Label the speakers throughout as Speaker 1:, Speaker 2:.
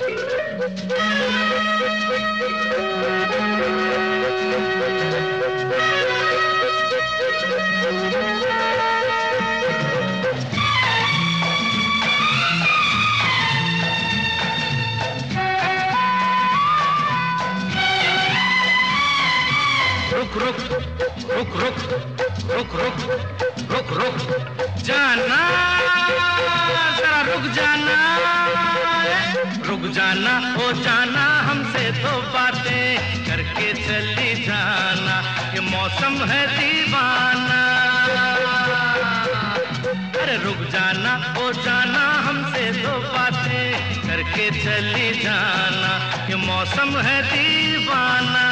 Speaker 1: रुक रुक रुक रुक रुक रुक रुक रुक जाना, जरा रुक जाना, रुक जाना, हो जाना, हमसे तो बातें करके चली जाना, ये मौसम है दीवाना। अरे रुक जाना, हो जाना, हमसे तो बातें करके चली जाना, ये मौसम है दीवाना।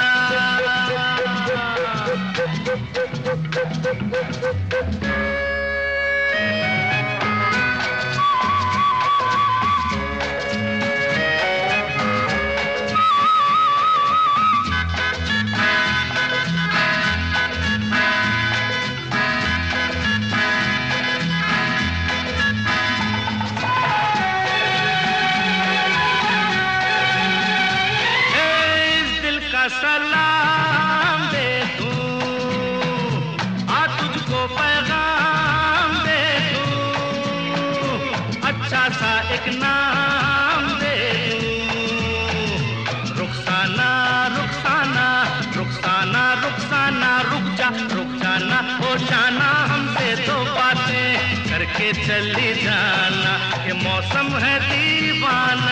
Speaker 1: सलाम दे दूं, आ तुझको पैगाम दे दूं, अच्छा सा एक नाम दे दूं, रुखसाना रुखसाना रुखसाना रुखसाना, रुक जाना, हो जाना, हमसे तो बातें करके चली जाना, ये मौसम है दीवाना।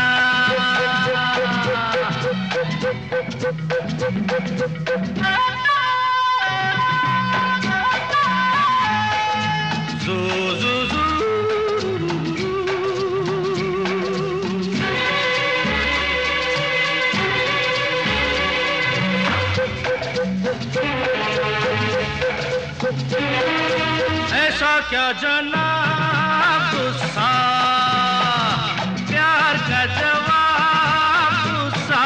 Speaker 1: Zoo, zoo, zoo. ऐसा क्या जनाब गुस्सा, प्यार का जवाब गुस्सा,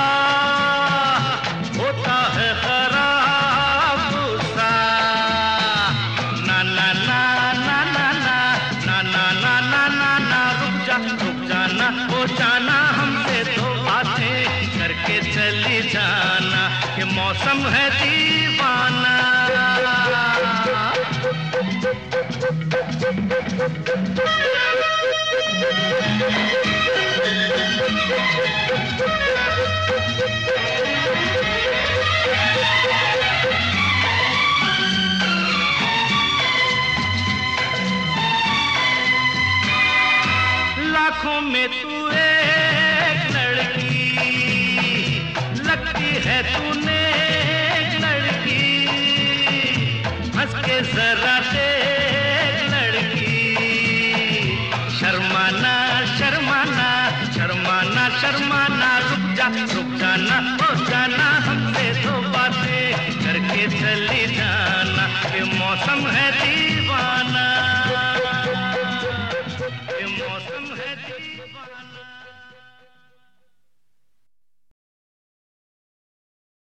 Speaker 1: होता है खराब गुस्सा। ना ना ना ना ना ना ना ना ना ना ना ना, रुक जाना, हो जाना, हमसे तो बातें करके चली जाना, ये मौसम है दीवाना। लाखों में तू एक लड़की लगती है, तूने एक लड़की, हंस के जरा देख लड़की, शर्माना शर्माना शर्माना शर्माना, रुक जाना, हो जाना, हमसे तो बातें करके चली जाना, ये मौसम है